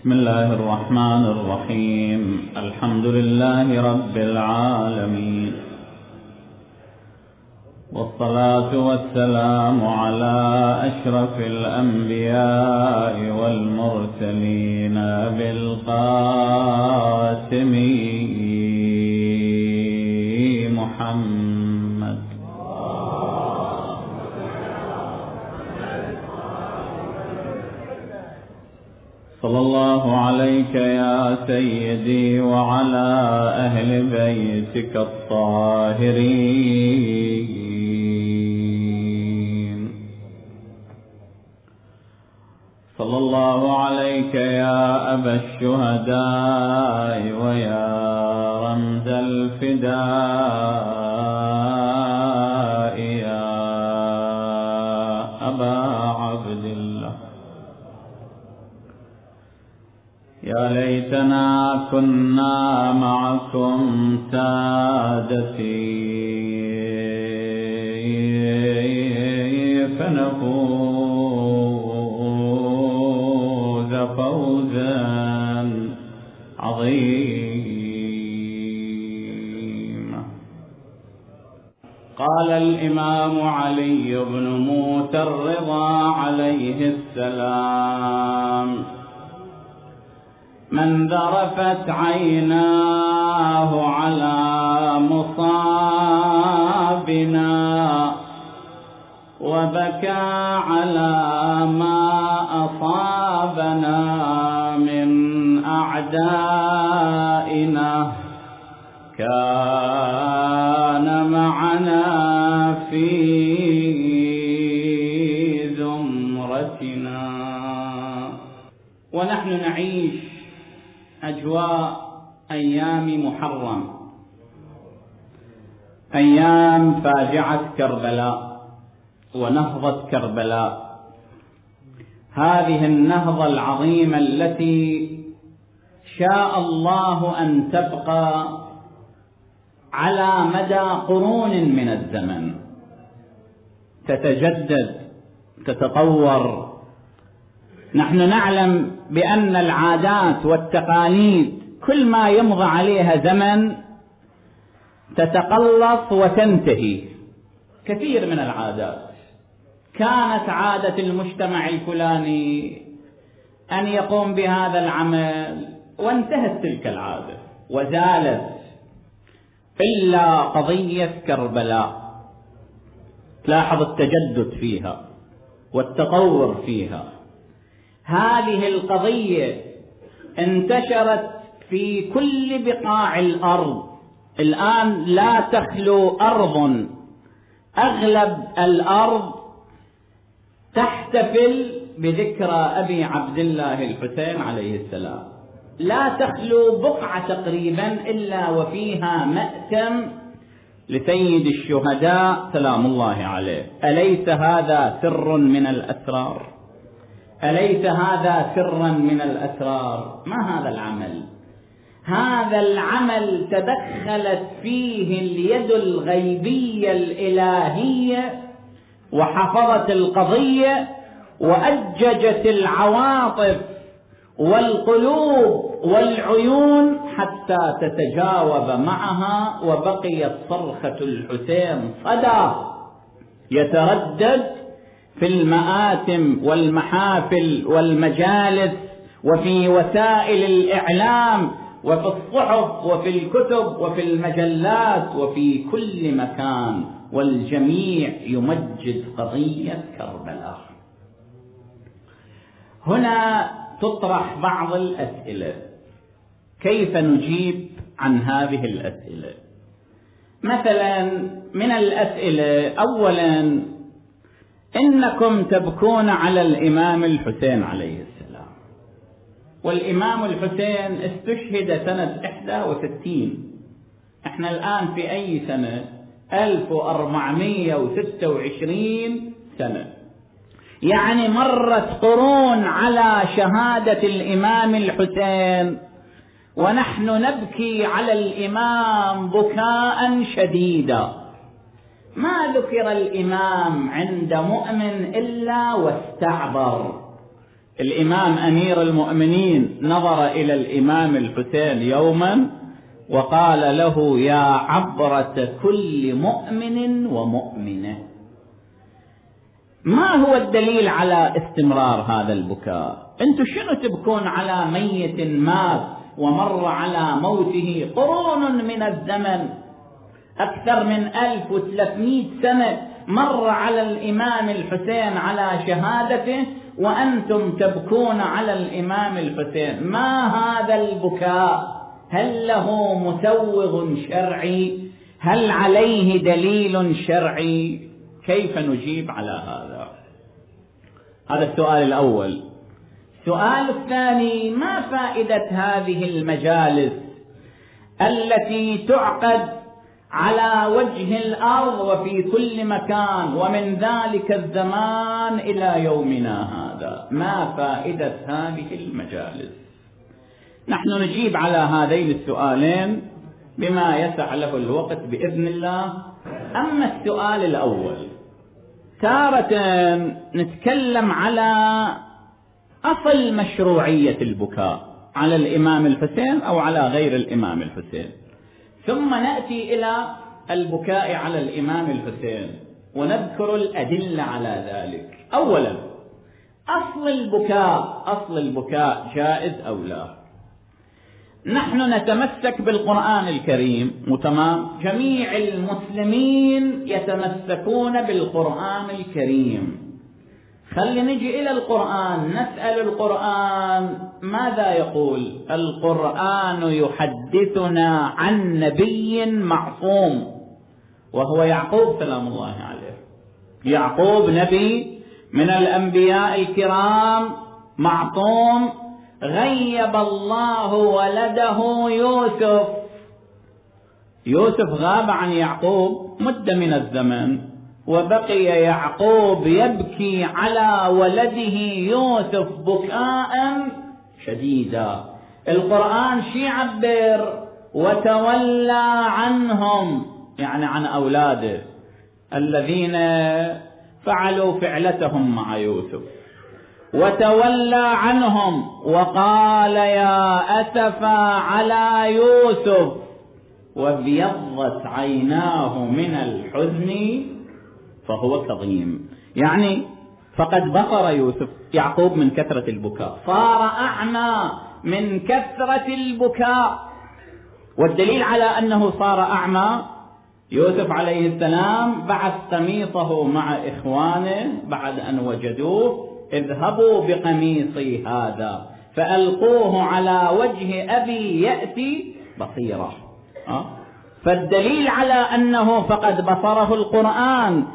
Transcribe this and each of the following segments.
بسم الله الرحمن الرحيم. الحمد لله رب العالمين، والصلاة والسلام على أشرف الأنبياء والمرسلين بالقاسم محمد. صلى الله عليك يا سيدي وعلى أهل بيتك الطاهرين. صلى الله عليك يا أبا الشهداء ويا رمز الفداء يا أبا عبد الله. يا ليتنا كنا معكم سادتي فنفوز فوزا عظيما. قال الإمام علي بن موسى الرضا عليه السلام: من ذرفت عيناه على مصابنا وبكى على ما أصابنا من أعدائنا كان معنا في زمرتنا. ونحن نعيش أجواء أيام محرم، أيام فاجعة كربلاء ونهضة كربلاء، هذه النهضة العظيمة التي شاء الله أن تبقى على مدى قرون من الزمن، تتجدد تتطور. نحن نعلم بأن العادات والتقاليد كل ما يمضي عليها زمن تتقلص وتنتهي. كثير من العادات كانت عادة المجتمع الفلاني أن يقوم بهذا العمل وانتهت تلك العادة وزالت، إلا قضية كربلاء تلاحظ التجدد فيها والتطور فيها. هذه القضية انتشرت في كل بقاع الأرض. الآن لا تخلو أرض، أغلب الأرض تحتفل بذكرى أبي عبد الله الحسين عليه السلام. لا تخلو بقعة تقريبا إلا وفيها مأتم لسيد الشهداء سلام الله عليه. أليس هذا سر من الأسرار؟ أليس هذا سرا من الأسرار؟ ما هذا العمل؟ هذا العمل تدخلت فيه اليد الغيبية الإلهية وحفظت القضية وأججت العواطف والقلوب والعيون حتى تتجاوب معها، وبقيت صرخة الحسين صدى يتردد في المآتم والمحافل والمجالس وفي وسائل الإعلام وفي الصحف وفي الكتب وفي المجلات وفي كل مكان، والجميع يمجد قضية كربلاء. هنا تطرح بعض الأسئلة، كيف نجيب عن هذه الأسئلة؟ مثلا من الأسئلة: أولا، إنكم تبكون على الإمام الحسين عليه السلام، والإمام الحسين استشهد سنة 61. احنا الآن في أي سنة؟ 1426 سنة، يعني مرت قرون على شهادة الإمام الحسين، ونحن نبكي على الإمام بكاء شديدا. ما ذكر الإمام عند مؤمن إلا واستعبر، الإمام أمير المؤمنين نظر إلى الإمام الحسين يوما وقال له: يا عبرة كل مؤمن ومؤمنة. ما هو الدليل على استمرار هذا البكاء؟ أنتم شنو تبكون على ميت مات ومر على موته قرون من الزمن، أكثر من 1300 سنة مر على الإمام الحسين على شهادته، وأنتم تبكون على الإمام الحسين. ما هذا البكاء؟ هل له مسوغ شرعي؟ هل عليه دليل شرعي؟ كيف نجيب على هذا؟ هذا السؤال الأول. السؤال الثاني: ما فائدة هذه المجالس التي تعقد على وجه الأرض وفي كل مكان ومن ذلك الزمان إلى يومنا هذا؟ ما فائدة هذه المجالس؟ نحن نجيب على هذين السؤالين بما يسع له الوقت بإذن الله. أما السؤال الأول، تارة نتكلم على أصل مشروعية البكاء على الإمام الحسين أو على غير الإمام الحسين، ثم نأتي إلى البكاء على الإمام الحسين ونذكر الأدلة على ذلك. أولا، أصل البكاء جائز أو لا؟ نحن نتمسك بالقرآن الكريم وتمام، جميع المسلمين يتمسكون بالقرآن الكريم. خلي نجي إلى القرآن، نسأل القرآن ماذا يقول. القرآن يحدثنا عن نبي معصوم وهو يعقوب سلام الله عليه. يعقوب نبي من الأنبياء الكرام معصوم، غيب الله ولده يوسف. يوسف غاب عن يعقوب مدة من الزمن، وبقي يعقوب يبكي على ولده يوسف بكاء شديدا. القرآن شي يعبر؟ وتولى عنهم، يعني عن أولاده الذين فعلوا فعلتهم مع يوسف. وتولى عنهم وقال: يا أسفا على يوسف وابيضت عيناه من الحزن فهو كظيم. يعني فقد بصر يوسف يعقوب من كثرة البكاء، صار أعمى من كثرة البكاء. والدليل على أنه صار أعمى، يوسف عليه السلام بعث قميصه مع إخوانه بعد أن وجدوه: اذهبوا بقميصي هذا فألقوه على وجه أبي يأتي بصيرا. فالدليل على أنه فقد بصره القرآن.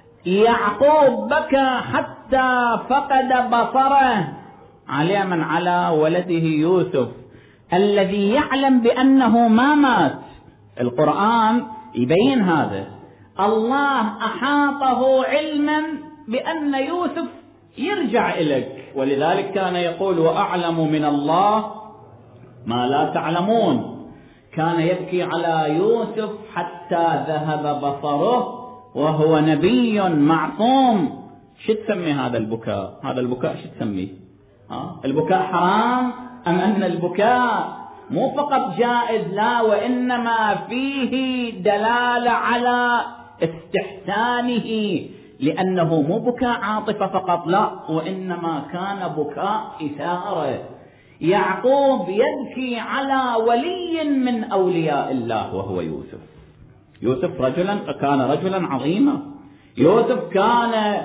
يعقوب بكى حتى فقد بصره على من؟ على ولده يوسف الذي يعلم بأنه ما مات. القرآن يبين هذا. الله أحاطه علما بأن يوسف يرجع إليك، ولذلك كان يقول: وأعلم من الله ما لا تعلمون. كان يبكي على يوسف حتى ذهب بصره وهو نبي معصوم. شو تسمي هذا البكاء؟ هذا البكاء شو تسميه؟ البكاء حرام أم أن البكاء مو فقط جائز؟ لا، وإنما فيه دلالة على استحسانه، لأنه مو بكاء عاطفة فقط، لا، وإنما كان بكاء إثارة. يعقوب يبكي على ولي من أولياء الله وهو يوسف. يوسف كان رجلا عظيما. يوسف كان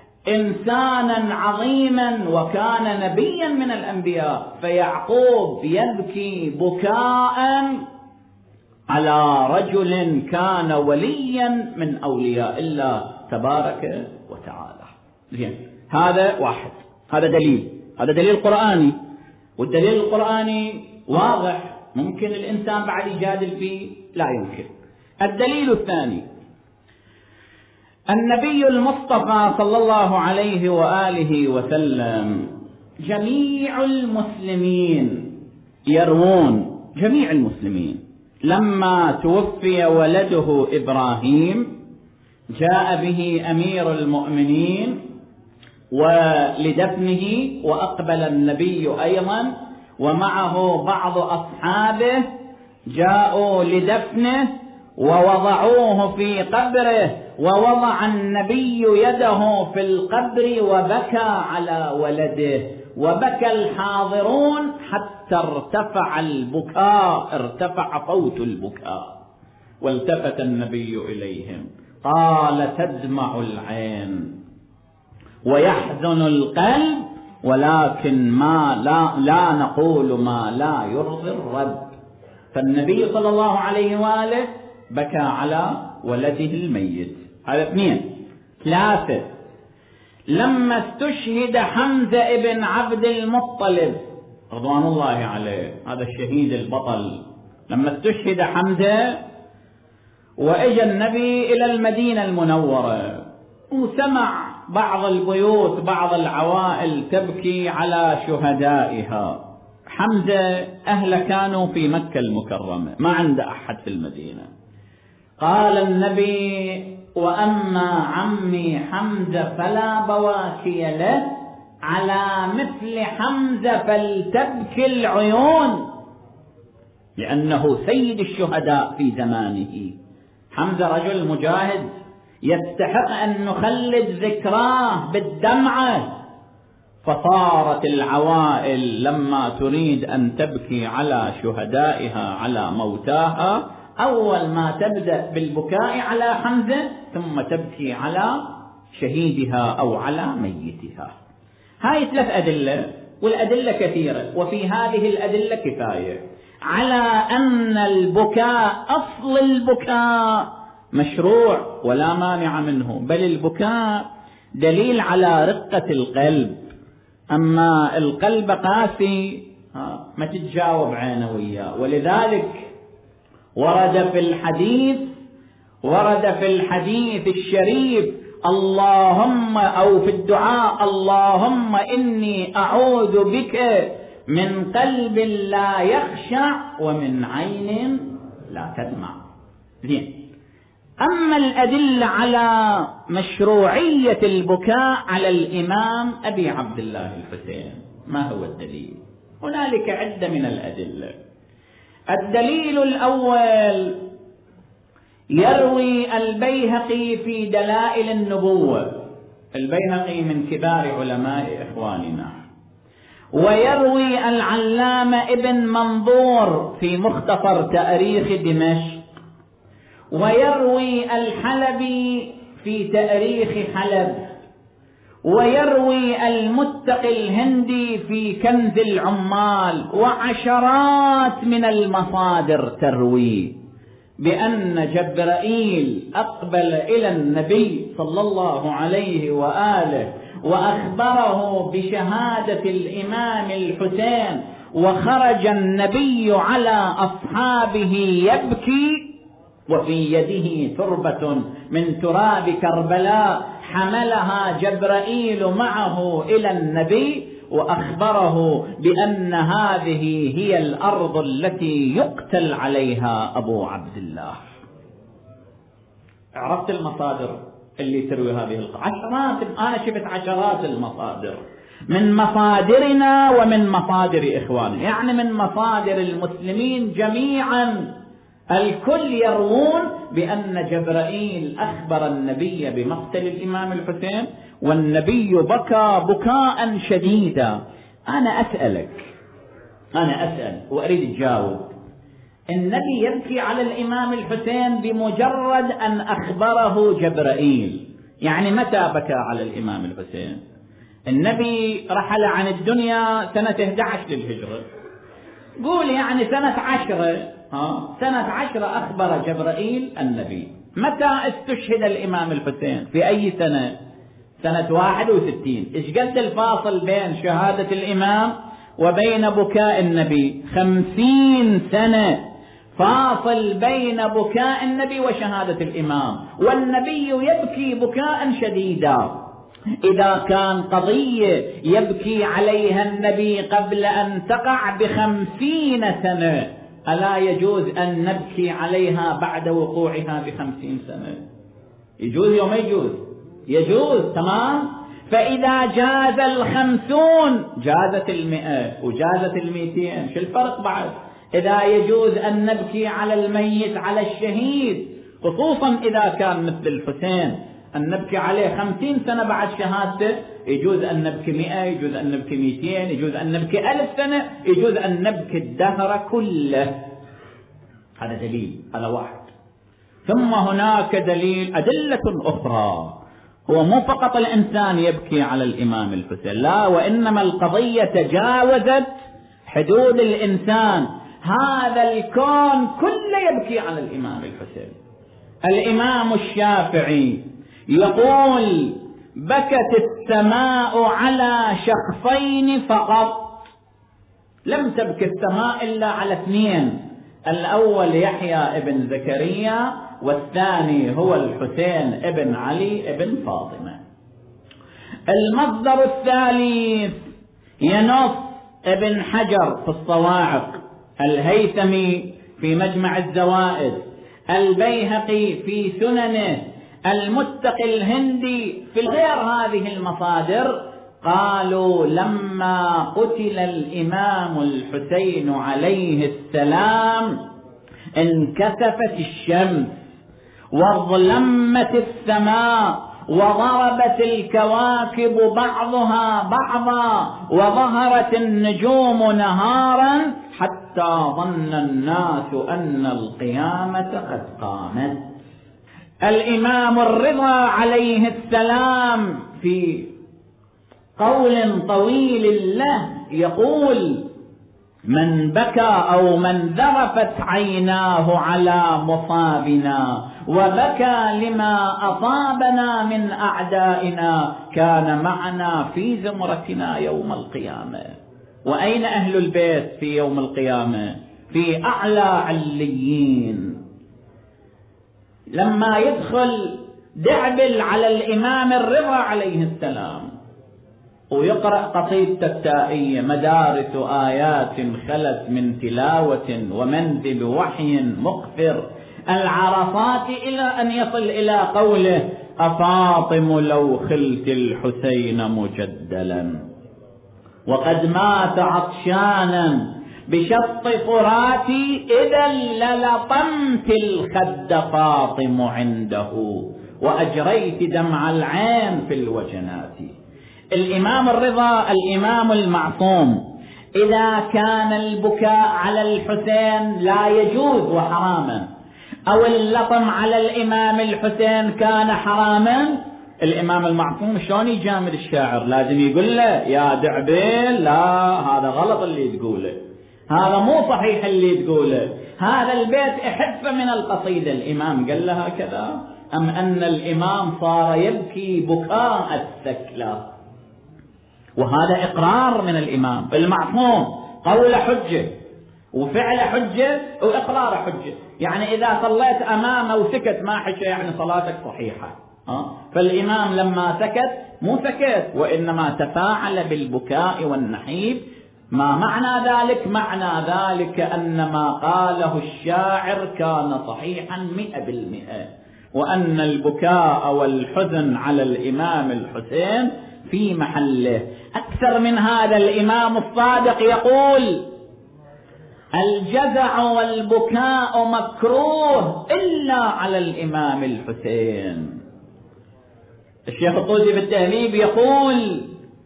إنسانا عظيما وكان نبيا من الأنبياء. فيعقوب يبكي بكاء على رجل كان وليا من أولياء الله تبارك وتعالى. زين، هذا واحد، هذا دليل قرآني، والدليل القرآني واضح، ممكن الإنسان بعد يجادل فيه؟ لا يمكن. الدليل الثاني: النبي المصطفى صلى الله عليه وآله وسلم جميع المسلمين يروون، جميع المسلمين لما توفي ولده إبراهيم جاء به أمير المؤمنين ولدفنه، وأقبل النبي أيضا ومعه بعض أصحابه جاءوا لدفنه ووضعوه في قبره، ووضع النبي يده في القبر وبكى على ولده، وبكى الحاضرون حتى ارتفع البكاء، ارتفع صوت البكاء. والتفت النبي إليهم قال: تدمع العين ويحزن القلب، ولكن لا نقول ما لا يرضي الرب. فالنبي صلى الله عليه وآله بكى على ولده الميت. هذا 2. 3. لما استشهد حمزة ابن عبد المطلب رضوان الله عليه، هذا الشهيد البطل، لما استشهد حمزة وإجى النبي إلى المدينة المنورة، وسمع بعض البيوت بعض العوائل تبكي على شهدائها. حمزة أهله كانوا في مكة المكرمة، ما عنده أحد في المدينة. قال النبي: وأما عمي حمزة فلا بواكي له، على مثل حمزة فلتبكي العيون، لأنه سيد الشهداء في زمانه. حمزة رجل مجاهد يستحق أن نخلد ذكراه بالدمعة. فصارت العوائل لما تريد أن تبكي على شهدائها على موتاها، أول ما تبدأ بالبكاء على حمزة ثم تبكي على شهيدها أو على ميتها. هاي 3 أدلة، والأدلة كثيرة، وفي هذه الأدلة كفاية على أن البكاء أصل البكاء مشروع ولا مانع منه، بل البكاء دليل على رقة القلب. أما القلب قاسي ما تتجاوب عينه وياه. ولذلك ورد في الحديث الشريف اللهم، أو في الدعاء: اللهم إني أعوذ بك من قلب لا يخشع ومن عين لا تدمع. زين. أما الأدلة على مشروعية البكاء على الإمام أبي عبد الله الحسين، ما هو الدليل؟ هنالك عدة من الأدلة. الدليل الأول: يروي البيهقي في دلائل النبوة، البيهقي من كبار علماء إخواننا، ويروي العلامة ابن منظور في مختصر تاريخ دمشق، ويروي الحلبي في تاريخ حلب، ويروي المتقي الهندي في كنز العمال، وعشرات من المصادر تروي بأن جبرائيل أقبل إلى النبي صلى الله عليه وآله وأخبره بشهادة الإمام الحسين، وخرج النبي على أصحابه يبكي، وفي يده تربة من تراب كربلاء حملها جبرائيل معه إلى النبي، وأخبره بأن هذه هي الأرض التي يقتل عليها أبو عبد الله. عرفت المصادر اللي تروي هذه عشرات، أنا شفت عشرات المصادر من مصادرنا ومن مصادر إخواننا، يعني من مصادر المسلمين جميعا. الكل يروون بأن جبرائيل أخبر النبي بمقتل الإمام الحسين، والنبي بكى بكاء شديدا. أنا أسأل وأريد تجاوب. النبي يبكي على الإمام الحسين بمجرد أن أخبره جبرائيل، يعني متى بكى على الإمام الحسين؟ النبي رحل عن الدنيا سنة 11 للهجرة، قول يعني سنة 10 أخبر جبرائيل النبي. متى استشهد الإمام الحسين؟ في أي سنة؟ سنة 61. إيش قد الفاصل بين شهادة الإمام وبين بكاء النبي؟ 50 سنة فاصل بين بكاء النبي وشهادة الإمام، والنبي يبكي بكاء شديدا. إذا كان قضية يبكي عليها النبي قبل أن تقع ب50 سنة، ألا يجوز أن نبكي عليها بعد وقوعها ب50 سنة؟ يجوز يوم يجوز؟ يجوز، تمام. فإذا جاز 50 جازت 100 وجازت 200. شو الفرق بعد؟ إذا يجوز أن نبكي على الميت على الشهيد، خصوصا إذا كان مثل الحسين أن نبكي عليه 50 سنة بعد شهادته، يجوز أن نبكي 100، يجوز أن نبكي 200، يجوز أن نبكي 1000 سنة، يجوز أن نبكي الدهر كله. هذا دليل، هذا واحد. ثم هناك أدلة أخرى، هو مو فقط الإنسان يبكي على الإمام الحسين، لا، وإنما القضية تجاوزت حدود الإنسان. هذا الكون كله يبكي على الإمام الحسين. الإمام الشافعي يقول: بكت السماء على شخصين فقط، لم تبكي السماء إلا على 2، الأول يحيى ابن زكريا، والثاني هو الحسين ابن علي ابن فاطمة. المصدر الثالث ينص ابن حجر في الصواعق، الهيثمي في مجمع الزوائد، البيهقي في سننه، المتقي الهندي في غير هذه المصادر، قالوا: لما قتل الإمام الحسين عليه السلام انكسفت الشمس وظلمت السماء وضربت الكواكب بعضها بعضا وظهرت النجوم نهارا حتى ظن الناس أن القيامة قد قامت. الإمام الرضا عليه السلام في قول طويل له يقول: من بكى أو من ذرفت عيناه على مصابنا وبكى لما أصابنا من أعدائنا كان معنا في زمرتنا يوم القيامة. وأين أهل البيت في يوم القيامة؟ في أعلى عليين. لما يدخل دعبل على الإمام الرضا عليه السلام ويقرأ قصيدة التائية: مدارس آيات خلت من تلاوة ومنزل وحي مقفر العرفات، إلى أن يصل إلى قوله: أفاطم لو خلت الحسين مجدلا وقد مات عطشانا بشط فراتي إذا للطمت الخد فاطم عنده وأجريت دمع العين في الوجنات. الإمام الرضا الإمام المعصوم إذا كان البكاء على الحسين لا يجوز وحراما، أو اللطم على الإمام الحسين كان حراما، الإمام المعصوم شلون يجامل الشاعر؟ لازم يقول له: يا دعبيل، لا، هذا غلط اللي تقوله، هذا مو صحيح اللي تقوله، هذا البيت احذف من القصيدة. الإمام قال له هكذا؟ أم أن الإمام صار يبكي بكاء الثكلى؟ وهذا إقرار من الإمام المعصوم، قول حجة وفعل حجة وإقرار حجة. يعني إذا صليت أمامه وسكت ما حكى يعني صلاتك صحيحة. فالإمام لما سكت مو سكت، وإنما تفاعل بالبكاء والنحيب. ما معنى ذلك؟ معنى ذلك أن ما قاله الشاعر كان صحيحا 100%، وأن البكاء والحزن على الإمام الحسين في محله. أكثر من هذا، الإمام الصادق يقول: الجزع والبكاء مكروه إلا على الإمام الحسين. الشيخ الطوسي بالتهذيب يقول: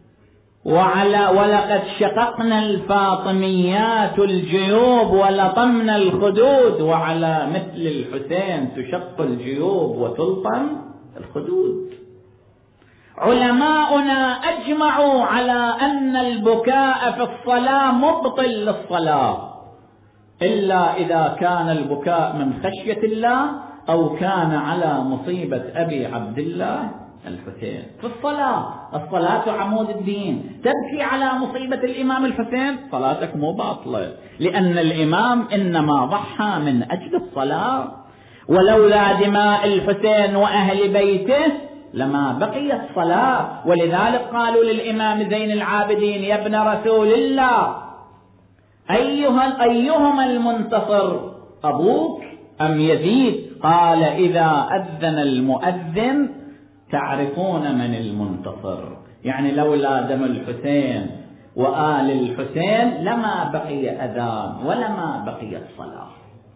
ولقد شققنا الفاطميات الجيوب ولطمنا الخدود، وعلى مثل الحسين تشق الجيوب وتلطم الخدود. علماؤنا أجمعوا على أن البكاء في الصلاة مبطل للصلاة، إلا إذا كان البكاء من خشية الله أو كان على مصيبة أبي عبد الله الحسين. في الصلاة عمود الدين، تبكي على مصيبة الإمام الحسين صلاتك مو باطلة، لأن الإمام إنما ضحى من أجل الصلاة، ولولا دماء الحسين وأهل بيته لما بقيت صلاة. ولذلك قالوا للإمام زين العابدين: يا ابن رسول الله، أيهما المنتصر، أبوك أم يزيد؟ قال: إذا أذن المؤذن تعرفون من المنتصر. يعني لولا دم الحسين وآل الحسين لما بقي أذان ولما بقيت صلاة.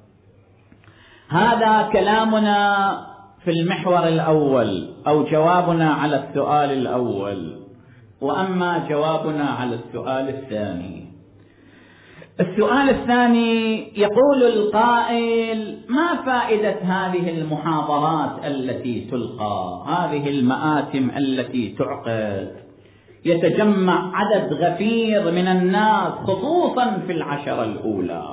هذا كلامنا في المحور الأول أو جوابنا على السؤال الأول. وأما جوابنا على السؤال الثاني، السؤال الثاني يقول القائل: ما فائدة هذه المحاضرات التي تلقى، هذه المآتم التي تعقد؟ يتجمع عدد غفير من الناس خصوصا في العشرة الأولى،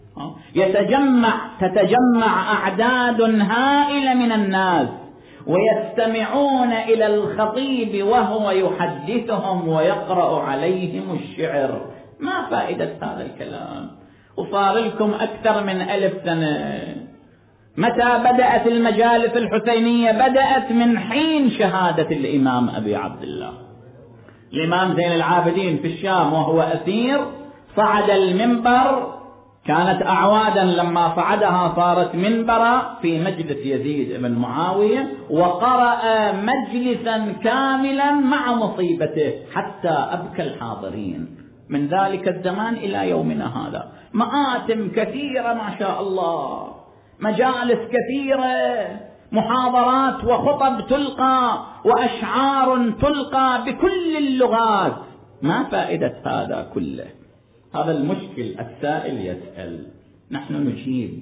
تتجمع أعداد هائلة من الناس ويستمعون إلى الخطيب وهو يحدثهم ويقرأ عليهم الشعر. ما فائدة هذا الكلام؟ وصار لكم أكثر من 1000 سنة. متى بدأت المجالس الحسينية؟ بدأت من حين شهادة الإمام أبي عبد الله. الإمام زين العابدين في الشام وهو أسير صعد المنبر، كانت أعوادا، لما صعدها صارت منبرا في مجلس يزيد بن معاوية، وقرأ مجلسا كاملا مع مصيبته حتى أبكى الحاضرين. من ذلك الزمان إلى يومنا هذا مآتم كثيرة ما شاء الله، مجالس كثيرة، محاضرات وخطب تلقى وأشعار تلقى بكل اللغات. ما فائدة هذا كله؟ هذا المشكل. السائل يسأل، نحن نجيب.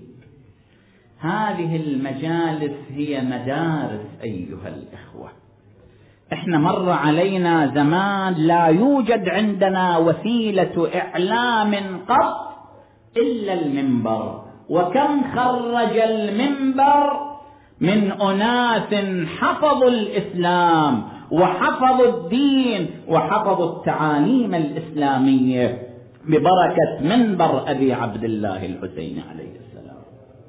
هذه المجالس هي مدارس أيها الإخوة. احنا مر علينا زمان لا يوجد عندنا وسيلة إعلام قط إلا المنبر، وكم خرج المنبر من أناس حفظوا الإسلام وحفظوا الدين وحفظوا التعاليم الإسلامية ببركة منبر أبي عبد الله الحسين عليه السلام.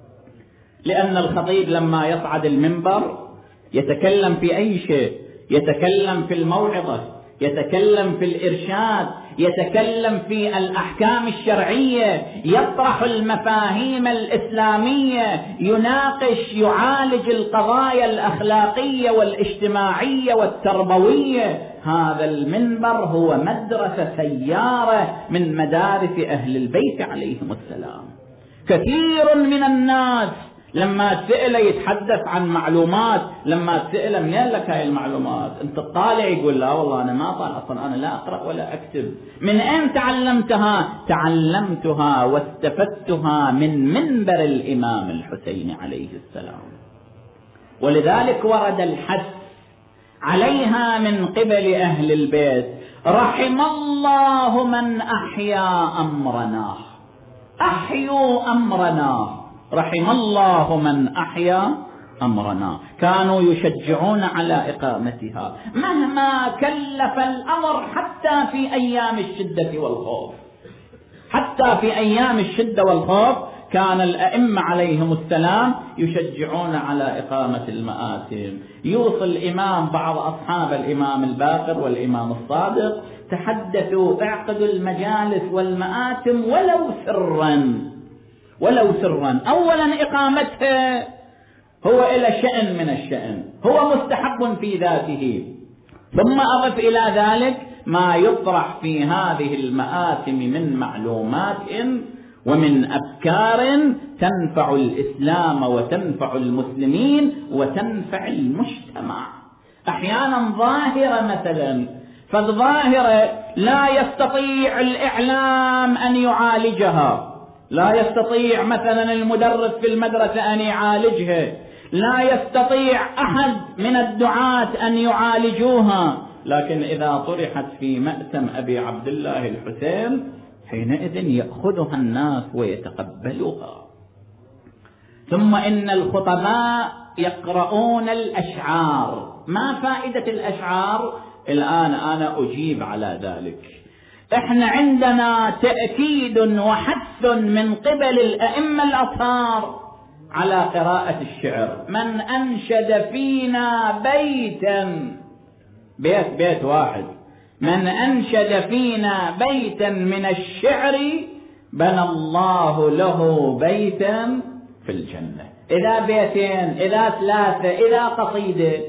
لأن الخطيب لما يصعد المنبر يتكلم في أي شيء، يتكلم في الموعظة، يتكلم في الإرشاد، يتكلم في الأحكام الشرعية، يطرح المفاهيم الإسلامية، يناقش، يعالج القضايا الأخلاقية والاجتماعية والتربوية. هذا المنبر هو مدرسة سيارة من مدارس أهل البيت عليهم السلام. كثير من الناس لما تسأل يتحدث عن معلومات، لما تسأل منين لك هاي المعلومات؟ انت طالع؟ يقول لا والله انا ما طالع، اصلا انا لا اقرأ ولا اكتب. من اين تعلمتها؟ تعلمتها واستفدتها من منبر الامام الحسين عليه السلام. ولذلك ورد الحث عليها من قبل اهل البيت: رحم الله من احيا امرنا. احيوا امرنا، رحم الله من أحيا أمرنا. كانوا يشجعون على إقامتها مهما كلف الأمر، حتى في أيام الشدة والخوف. حتى في أيام الشدة والخوف كان الأئمة عليهم السلام يشجعون على إقامة المآتم. يوصل الإمام بعض أصحاب الإمام الباقر والإمام الصادق تحدثوا: اعقدوا المجالس والمآتم ولو سرا. أولا إقامتها هو إلى شأن من الشأن، هو مستحب في ذاته. ثم أضف إلى ذلك ما يطرح في هذه المآتم من معلومات ومن أفكار تنفع الإسلام وتنفع المسلمين وتنفع المجتمع. أحيانا ظاهرة مثلا، فالظاهرة لا يستطيع الإعلام أن يعالجها، لا يستطيع مثلا المدرس في المدرسة أن يعالجها، لا يستطيع أحد من الدعاة أن يعالجوها. لكن إذا طرحت في مأتم أبي عبد الله الحسين حينئذ يأخذها الناس ويتقبلوها. ثم إن الخطباء يقرؤون الأشعار. ما فائدة الأشعار؟ الآن أنا أجيب على ذلك. احنا عندنا تأكيد وحث من قبل الأئمة الأطهار على قراءة الشعر. من أنشد فينا بيتا، بيت واحد، من أنشد فينا بيتا من الشعر بنى الله له بيتا في الجنة. إذا بيتين، إذا ثلاثة، إذا قصيدة.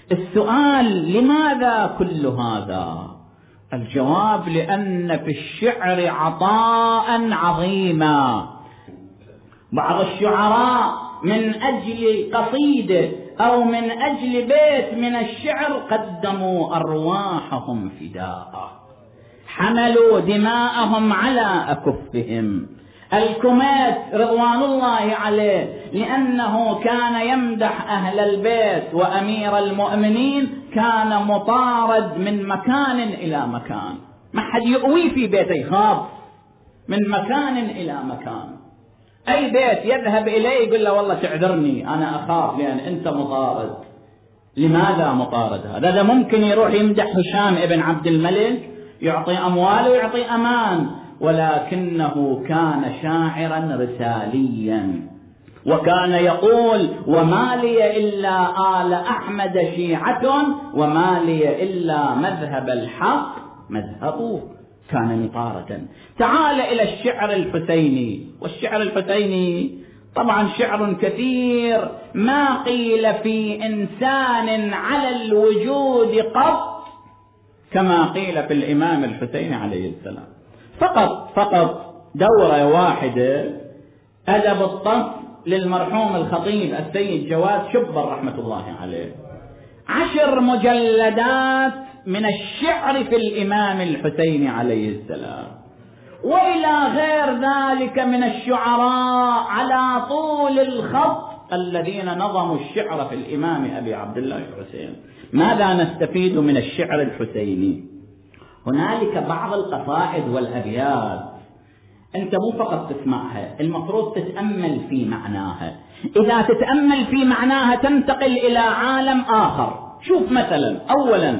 السؤال: لماذا كل هذا؟ الجواب: لأن في الشعر عطاء عظيما. بعض الشعراء من أجل قصيدة أو من أجل بيت من الشعر قدموا أرواحهم فداء، حملوا دماءهم على أكفهم. الكوميت رضوان الله عليه لأنه كان يمدح أهل البيت وأمير المؤمنين كان مطارد من مكان إلى مكان، ما حد يؤوي في بيته، يخاف من مكان إلى مكان. أي بيت يذهب إليه يقول له والله تعذرني أنا أخاف لأن أنت مطارد. لماذا مطارد؟ هذا ممكن يروح يمدح هشام ابن عبد الملك، يعطي أموال ويعطي أمان، ولكنه كان شاعرا رساليا، وكان يقول: وما لي إلا آل أحمد شيعة وما لي إلا مذهب الحق مذهبه. كان مطاردا. تعال إلى الشعر الحسيني، والشعر الحسيني طبعا شعر كثير ما قيل في إنسان على الوجود قط كما قيل في الإمام الحسين عليه السلام. فقط دورة واحدة أدب الطف للمرحوم الخطيب السيد جواد شبر رحمة الله عليه، 10 مجلدات من الشعر في الإمام الحسين عليه السلام، وإلى غير ذلك من الشعراء على طول الخط الذين نظموا الشعر في الإمام أبي عبد الله الحسين. ماذا نستفيد من الشعر الحسيني؟ هنالك بعض القصائد والأبيات أنت مو فقط تسمعها، المفروض تتأمل في معناها. إذا تتأمل في معناها تنتقل إلى عالم آخر. شوف مثلا، أولا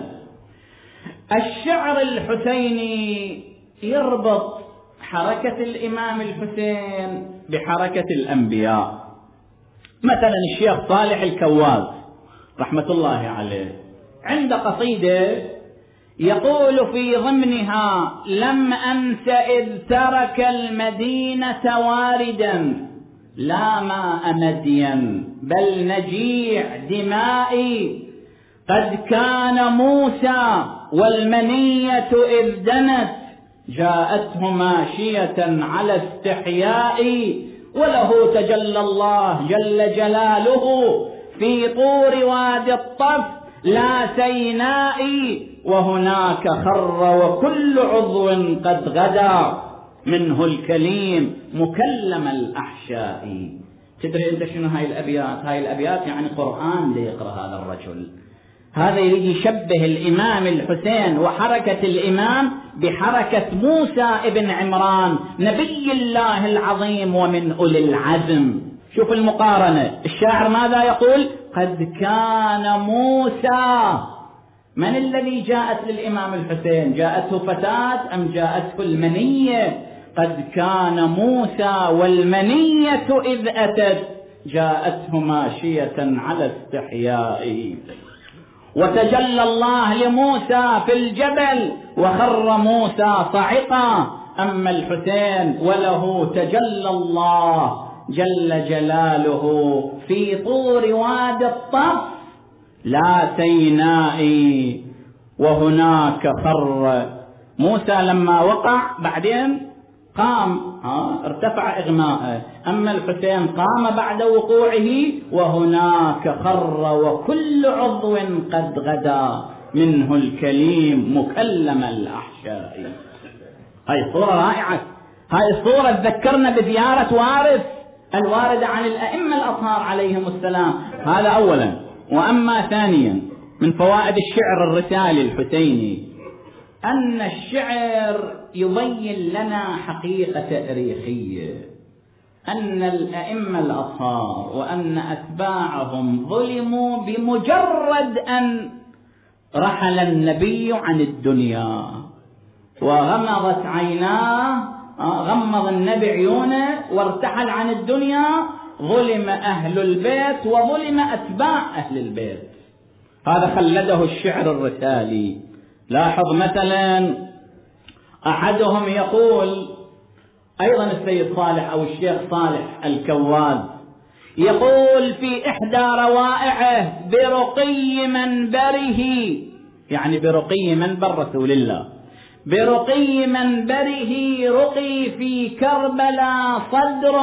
الشعر الحسيني يربط حركة الإمام الحسين بحركة الأنبياء. مثلا الشيخ صالح الكواز رحمة الله عليه عند قصيدة يقول في ضمنها: لم أنس إذ ترك المدينة واردا لا ماء مدين بل نجيع دمائي، قد كان موسى والمنية إذ دنت جاءته ماشية على استحياء، وله تجلى الله جل جلاله في طور وادي الطف لا سيناء، وهناك خر وكل عضو قد غدا منه الكليم مكلم الأحشاء. تدري أنت شنو هاي الأبيات؟ هاي الأبيات يعني قرآن ليقرأ هذا الرجل. هذا يريد يشبه الإمام الحسين وحركة الإمام بحركة موسى ابن عمران نبي الله العظيم ومن أولي العزم. شوف المقارنة. الشاعر ماذا يقول؟ قد كان موسى. من الذي جاءت للإمام الحسين؟ جاءته فتاة أم جاءته المنية؟ قد كان موسى والمنية إذ أتت جاءته ماشية على استحياء، وتجلى الله لموسى في الجبل وخر موسى صعقا، أما الحسين وله تجلى الله جل جلاله في طور وادي الطف لا سيناء، وهناك خر. موسى لما وقع بعدين قام ارتفع إغماءه، أما الحسين قام بعد وقوعه وهناك خر وكل عضو قد غدا منه الكليم مكلم الأحشاء. هاي الصورة رائعة. هاي الصورة تذكرنا بزيارة وارث الواردة عن الأئمة الأطهار عليهم السلام. هذا أولا. وأما ثانيا من فوائد الشعر الرسالي الحسيني أن الشعر يبين لنا حقيقة تاريخية، أن الأئمة الأطهار وأن أتباعهم ظلموا بمجرد أن رحل النبي عن الدنيا وغمضت عيناه، غمض النبي عيونه وارتحل عن الدنيا، ظلم أهل البيت وظلم أتباع أهل البيت. هذا خلده الشعر الرسالي. لاحظ مثلا أحدهم يقول، أيضا السيد صالح أو الشيخ صالح الكواز يقول في إحدى روائعه: برقي منبره، يعني برقي منبر رسول الله، برقي منبره رقي في كربلاء صدر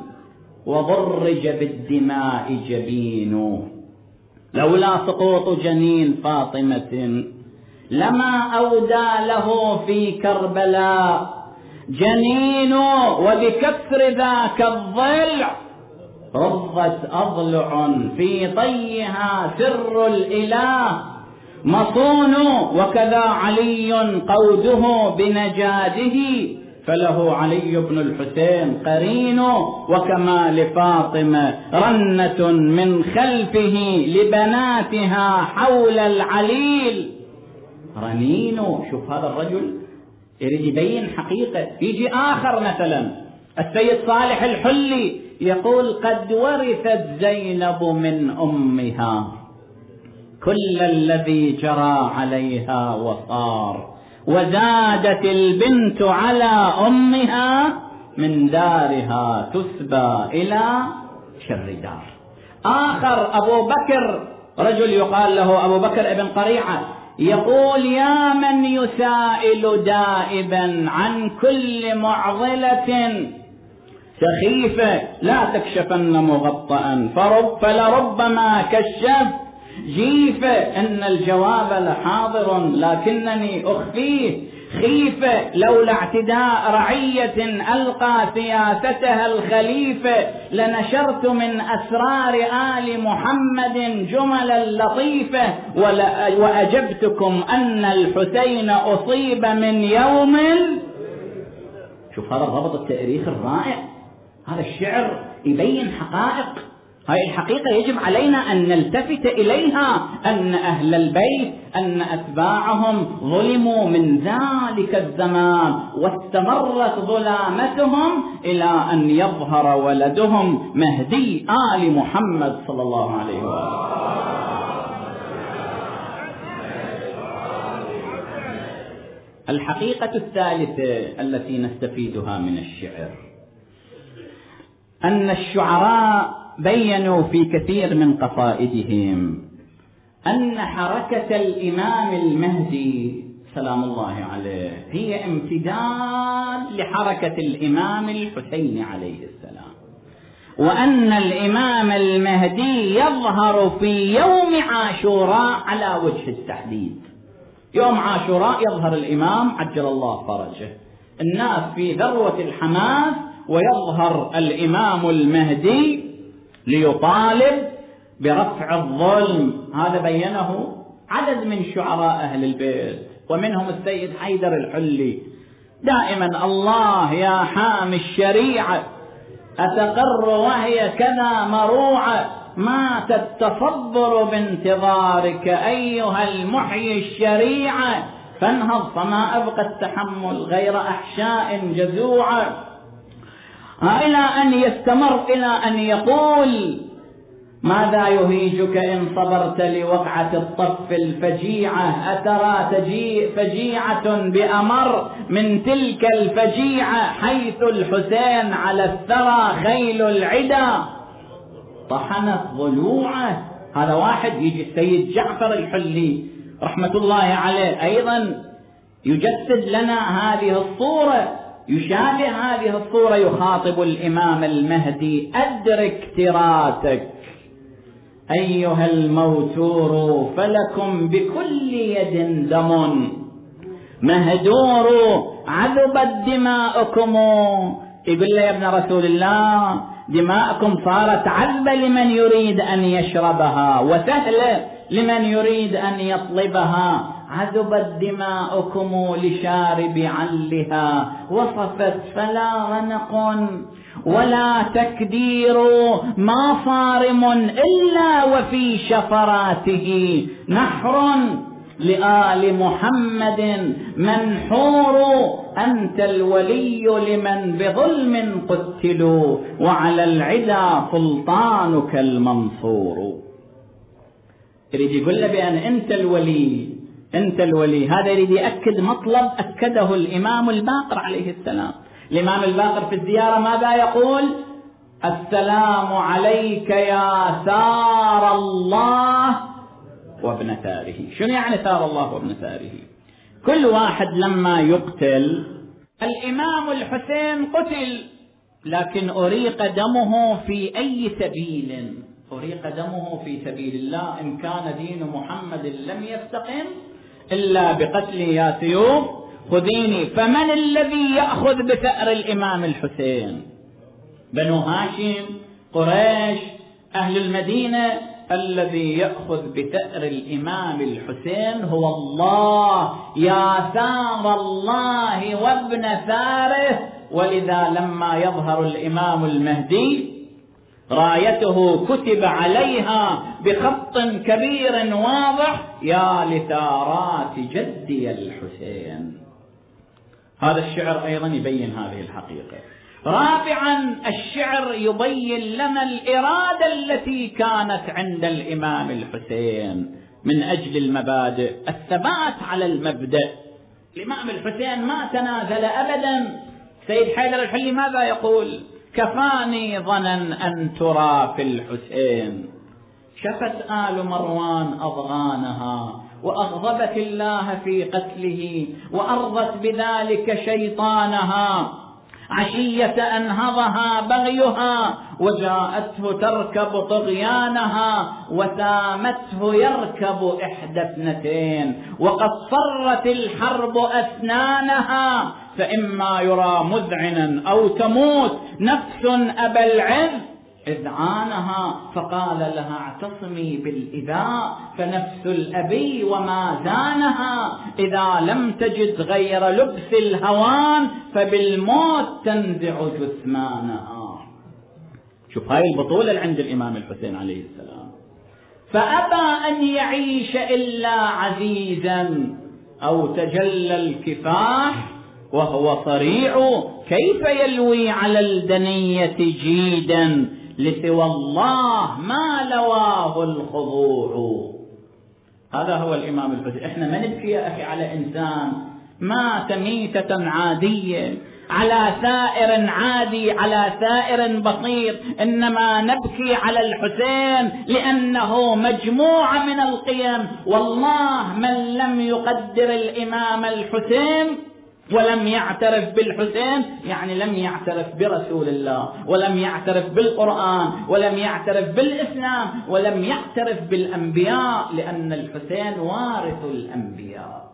وضرج بالدماء جبين، لولا سقوط جنين فاطمة لما أودى له في كربلاء جنين، وبكسر ذاك الضلع رضت أضلع في طيها سر الإله مصون، وكذا علي قوده بنجاده، فله علي بن الحسين قرين، وكما لفاطمة رنة من خلفه لبناتها حول العليل رنين. شوف هذا الرجل يريد يبين حقيقة. يجي آخر مثلا السيد صالح الحلي يقول: قد ورثت زينب من أمها كل الذي جرى عليها وصار، وزادت البنت على أمها من دارها تسبى إلى شر دار. آخر أبو بكر، رجل يقال له أبو بكر ابن قريعة، يقول: يا من يسائل دائبا عن كل معضلة سخيفة لا تكشفن مغطأ فلربما كشفت جيفة، إن الجواب لحاضر لكنني أخفيه خيفة، لولا اعتداء رعية ألقى سياستها الخليفة لنشرت من أسرار آل محمد جملا لطيفة، وأجبتكم أن الحسين أصيب من يوم. شوف هذا الربط التاريخي الرائع، هذا الشعر يبين حقائق. هاي الحقيقة يجب علينا أن نلتفت إليها، أن أهل البيت أن أتباعهم ظلموا من ذلك الزمان، واستمرت ظلامتهم إلى أن يظهر ولدهم مهدي آل محمد صلى الله عليه وسلم. الحقيقة الثالثة التي نستفيدها من الشعر أن الشعراء بيّنوا في كثير من قصائدهم أن حركة الإمام المهدي سلام الله عليه هي امتداد لحركة الإمام الحسين عليه السلام، وأن الإمام المهدي يظهر في يوم عاشوراء على وجه التحديد. يوم عاشوراء يظهر الإمام عجل الله فرجه، الناس في ذروة الحماس، ويظهر الإمام المهدي ليطالب برفع الظلم. هذا بيّنه عدد من شعراء أهل البيت، ومنهم السيد حيدر الحلي: دائما الله يا حامي الشريعة أتقر وهي كذا مروعة، مات التصبر بانتظارك أيها المحيي الشريعة، فانهض فما أبقى التحمل غير أحشاء جزوعة، إلى أن يستمر إلى أن يقول: ماذا يهيجك إن صبرت لوقعة الطف الفجيعة، أترى تجيء فجيعة بأمر من تلك الفجيعة، حيث الحسين على الثرى خيل العدا طحنت ضلوعه. هذا واحد. يجي السيد جعفر الحلي رحمة الله عليه أيضا يجسد لنا هذه الصورة، يشابه هذه الصورة، يخاطب الإمام المهدي: أدرك تراتك أيها الموتور، فلكم بكل يد دم مهدور، عذبت دماؤكم. يقول له: يا ابن رسول الله، دماءكم صارت عذبة لمن يريد أن يشربها، وسهلة لمن يريد أن يطلبها. عذبت دماؤكم لشارب علها، وصفت فلا غنق ولا تكدير، ما صارم إلا وفي شفراته نحر لآل محمد منحور، أنت الولي لمن بظلم قتلوا، وعلى العدا سلطانك المنصور. يريد يقول له بأن أنت الولي، أنت الولي. هذا يريد يأكد مطلب أكده الإمام الباقر عليه السلام. الإمام الباقر في الزيارة ماذا يقول؟ السلام عليك يا ثار الله وابن ثاره. شنو يعني ثار الله وابن ثاره؟ كل واحد لما يقتل، الإمام الحسين قتل، لكن أريق دمه في أي سبيل؟ أريق دمه في سبيل الله. إن كان دين محمد لم يستقم إلا بقتل يا سيوف خذيني. فمن الذي يأخذ بثأر الإمام الحسين؟ بنو هاشم، قريش، أهل المدينة. الذي يأخذ بثأر الإمام الحسين هو الله، يا ثار الله وابن ثاره. ولذا لما يظهر الإمام المهدي رايته كتب عليها بخط كبير واضح: يا لثارات جدي الحسين. هذا الشعر أيضا يبين هذه الحقيقة. رابعا، الشعر يبين لنا الإرادة التي كانت عند الإمام الحسين من أجل المبادئ، الثبات على المبدأ. الإمام الحسين ما تنازل أبدا. سيد حيدر الحلي ماذا يقول؟ كفاني ظنا أن ترى في الحسين، شفت آل مروان أضغانها، وأغضبت الله في قتله، وأرضت بذلك شيطانها، عشية أنهضها بغيها، وجاءته تركب طغيانها، وسامته يركب إحدى اثنتين، وقد صرت الحرب أسنانها، فإما يرى مذعنا أو تموت نفس أبا العز إذعانها. فقال لها: اعتصمي بالإذاء فنفس الأبي وما زانها، إذا لم تجد غير لبس الهوان فبالموت تنزع جثمانها. شوف هاي البطولة اللي عند الإمام الحسين عليه السلام. فأبى أن يعيش إلا عزيزا أو تجلى الكفاح وهو صريع، كيف يلوي على الدنية جيدا لسوى الله ما لواه الخضوع. هذا هو الإمام الحسين. احنا ما نبكي يا أخي على إنسان مات ميتة عادية، على ثائر عادي، على ثائر بسيط، إنما نبكي على الحسين لأنه مجموعة من القيم. والله من لم يقدر الإمام الحسين ولم يعترف بالحسين يعني لم يعترف برسول الله، ولم يعترف بالقرآن، ولم يعترف بالإسلام، ولم يعترف بالأنبياء، لأن الحسين وارث الأنبياء.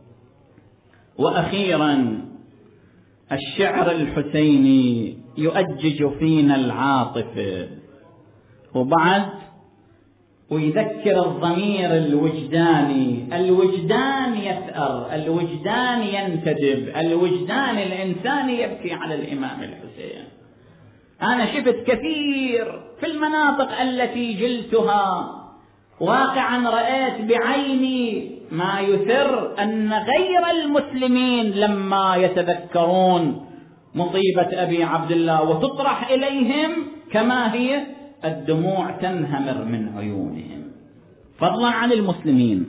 وأخيرا، الشعر الحسيني يؤجج فينا العاطفة، وبعد ويذكر الضمير الوجداني. الوجدان يثأر، الوجدان ينتدب، الوجدان الإنساني يبكي على الإمام الحسين. أنا شفت كثير في المناطق التي جلتها، واقعا رأيت بعيني ما يثر أن غير المسلمين لما يتذكرون مصيبة أبي عبد الله وتطرح إليهم كما هي، الدموع تنهمر من عيونهم، فضلا عن المسلمين.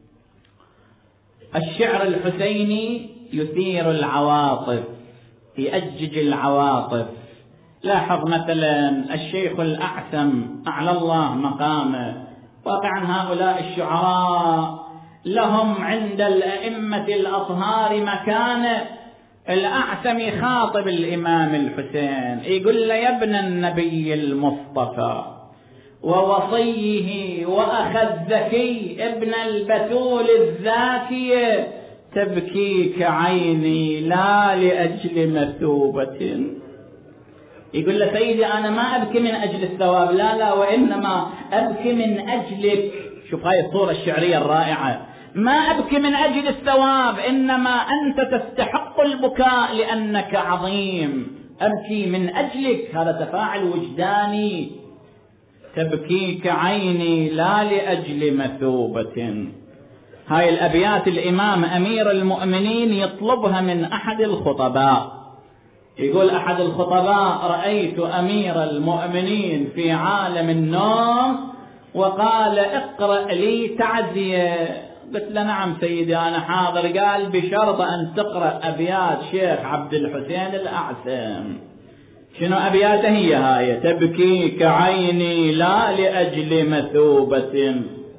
الشعر الحسيني يثير العواطف، يأجج العواطف. لاحظ مثلا الشيخ الأعثم أعلى الله مقامه، واقعا هؤلاء الشعراء لهم عند الأئمة الأطهار مكانة. الأعثم يخاطب الإمام الحسين يقول له: يا ابن النبي المصطفى ووصيه وأخ الذكي ابن البتول الذاكية، تبكيك عيني لا لأجل مثوبة. يقول له: سيدي أنا ما أبكي من أجل الثواب، لا وإنما أبكي من أجلك. شوف هاي الصورة الشعرية الرائعة. ما أبكي من أجل الثواب، إنما أنت تستحق البكاء لأنك عظيم، أبكي من أجلك. هذا تفاعل وجداني. تبكيك عيني لا لأجل مثوبة. هاي الأبيات الإمام أمير المؤمنين يطلبها من أحد الخطباء. يقول أحد الخطباء: رأيت أمير المؤمنين في عالم النوم وقال: اقرأ لي تعزية. قلت له: نعم سيدي أنا حاضر. قال: بشرط أن تقرأ أبيات شيخ عبد الحسين الأعثم. شنو أبياته هي هاي؟ تبكي كعيني لا لأجل مثوبة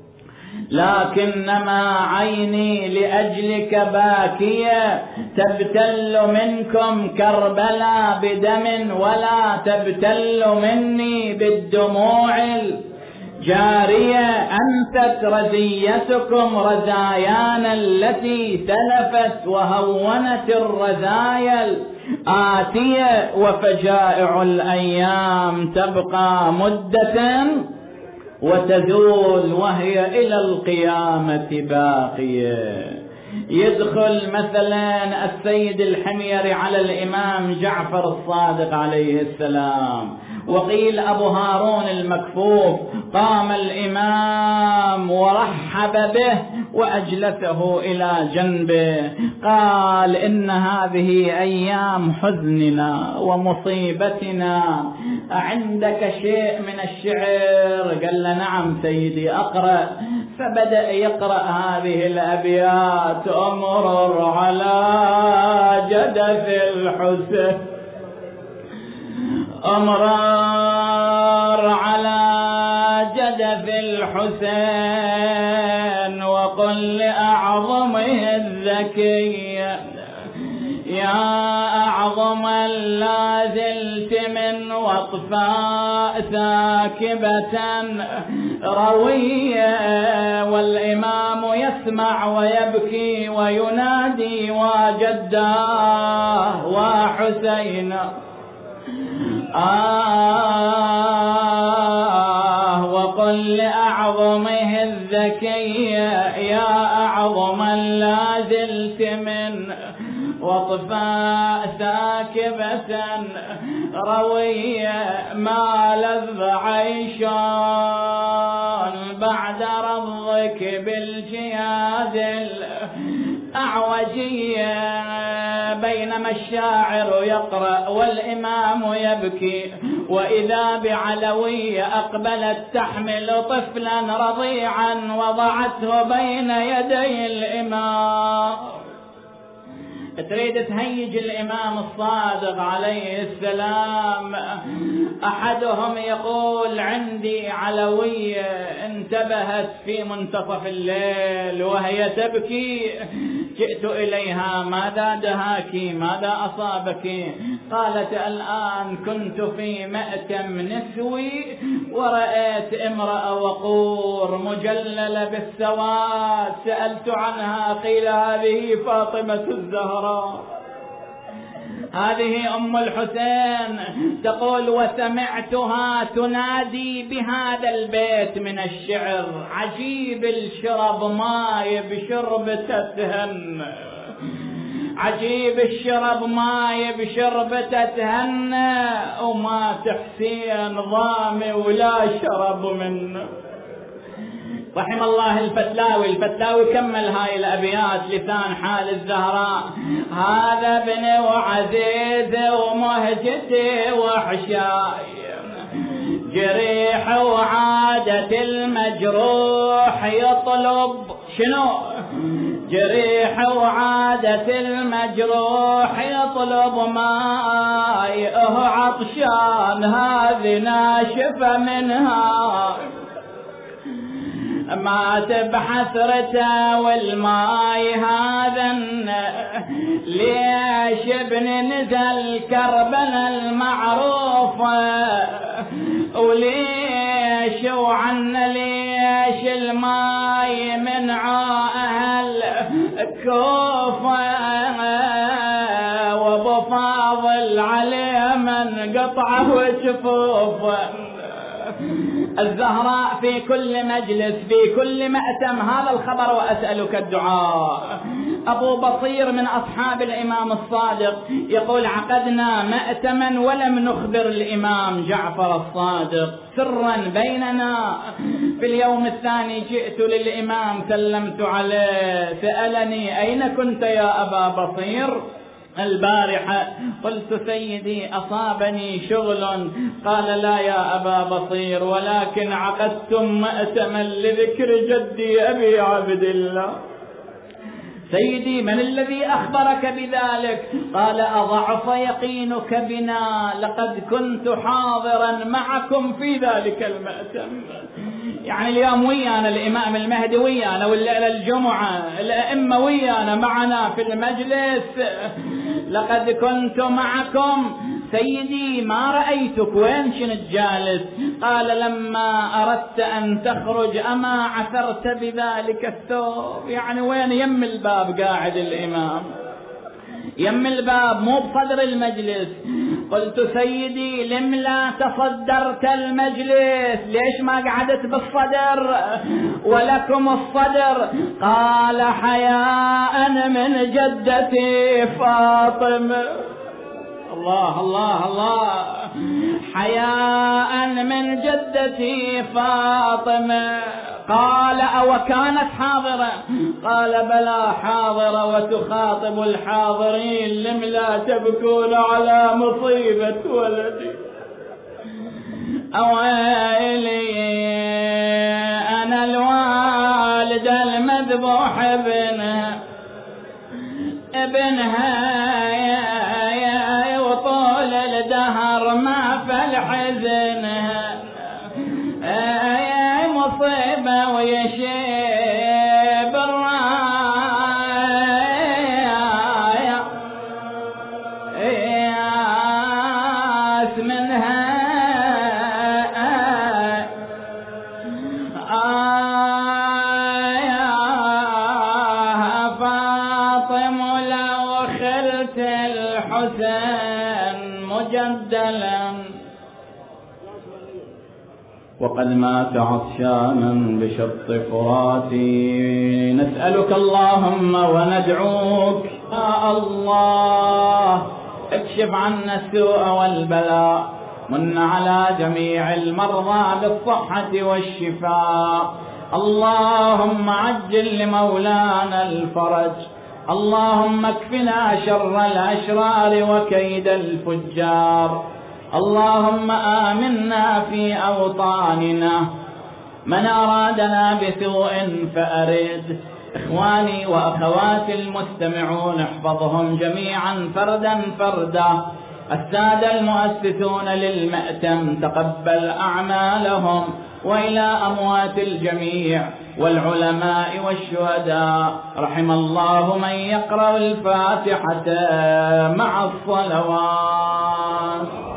لكنما عيني لأجلك باكية، تبتل منكم كربلاء بدم ولا تبتل مني بالدموع الجارية، أنست رزيتكم رزايانا التي سلفت وهونت الرزايا الآتية، وفجائع الأيام تبقى مدة وتزول وهي إلى القيامة باقية. يدخل مثلا السيد الحميري على الإمام جعفر الصادق عليه السلام، وقيل أبو هارون المكفوف، قام الإمام ورحب به وأجلسه إلى جنبه، قال إن هذه أيام حزننا ومصيبتنا، عندك شيء من الشعر؟ قال له نعم سيدي أقرأ. فبدأ يقرأ هذه الأبيات: أمرر على جدث الحسين، أمرر على جدث الحسين، وقل لأعظمه الذكي يا أعظم لا زلت من وطفاء ساكبة روية، والإمام يسمع ويبكي وينادي وجداه وحسين، وقل لأعظمه الذكي يا أعظم لا زلت من وطفاء ساكبة روية، ما لذ عيشان بعد رضك بالجياد الأعوجية. بينما الشاعر يقرأ والإمام يبكي، وإذا بعلوية أقبلت تحمل طفلا رضيعا وضعته بين يدي الإمام، تريد تهيج الإمام الصادق عليه السلام. أحدهم يقول عندي علوية انتبهت في منتصف الليل وهي تبكي، جئت إليها ماذا دهاك ماذا أصابك؟ قالت الآن كنت في مأتم نسوي ورأيت امرأة وقور مجللة بالسواد، سألت عنها قيل هذه فاطمة الزهراء، هذه أم الحسين. تقول وسمعتها تنادي بهذا البيت من الشعر: عجيب الشرب ماي بشربتهن، عجيب الشرب ماي بشربتهن، وما تحسين ضامي ولا شرب منه. رحم الله الفتلاوي. الفتلاوي كمل هاي الأبيات لسان حال الزهراء: هذا ابن وعزيز ومهجتي وحشاي، جريح وعادة المجروح يطلب شنو؟ جريح وعادة المجروح يطلب ماي، عطشان هذه ناشفة منها، ما بحسرته والماي هذا ليش ابن نزل كربلاء المعروفة، وليش وعنا ليش الماي من أهل كوفة، وابو فاضل عليه من قطعه وشفوفه. الزهراء في كل مجلس في كل مأتم هذا الخبر وأسألك الدعاء. أبو بصير من أصحاب الإمام الصادق يقول: عقدنا مأتما ولم نخبر الإمام جعفر الصادق سرا بيننا، في اليوم الثاني جئت للإمام سلمت عليه، سألني أين كنت يا أبا بصير البارحة؟ قلت سيدي أصابني شغل. قال لا يا أبا بصير، ولكن عقدتم مأتما لذكر جدي أبي عبد الله، سيدي من الذي أخبرك بذلك؟ قال أضعف يقينك بنا، لقد كنت حاضرا معكم في ذلك المأتم. يعني اليوم ويانا الإمام المهدي، ويانا والليلة الجمعة الأئمة ويانا معنا في المجلس، لقد كنت معكم سيدي ما رأيتك، وين كنت جالس؟ قال لما أردت أن تخرج أما عثرت بذلك الثوب. يعني وين؟ يم الباب قاعد الإمام، يم الباب مو بصدر المجلس. قلت سيدي لم لا تصدرت المجلس؟ ليش ما قعدت بالصدر ولكم الصدر؟ قال حياء من جدتي فاطمة. الله الله الله، حياء من جدتي فاطمة. قال أو كانت حاضرة؟ قال بلى حاضرة وتخاطب الحاضرين، لم لا تبكون على مصيبة ولدي؟ أويلي أنا الوالد المذبوح ابنها وطول الدهر ما فالحزن، مصيبة ويشيب الراس منها. فاطم لو خلت الحسين مجدلا وقد مات عطشانا بشط فراتي، نسألك اللهم وندعوك يا الله اكشف عنا السوء والبلاء، من على جميع المرضى بالصحة والشفاء، اللهم عجل لمولانا الفرج، اللهم اكفنا شر الأشرار وكيد الفجار، اللهم آمنا في أوطاننا، من أرادنا بسوء فأرد. إخواني وأخواتي المستمعون احفظهم جميعا فردا فردا. السادة المؤسسون للمأتم تقبل أعمالهم، وإلى أموات الجميع والعلماء والشهداء، رحم الله من يقرأ الفاتحة مع الصلوات.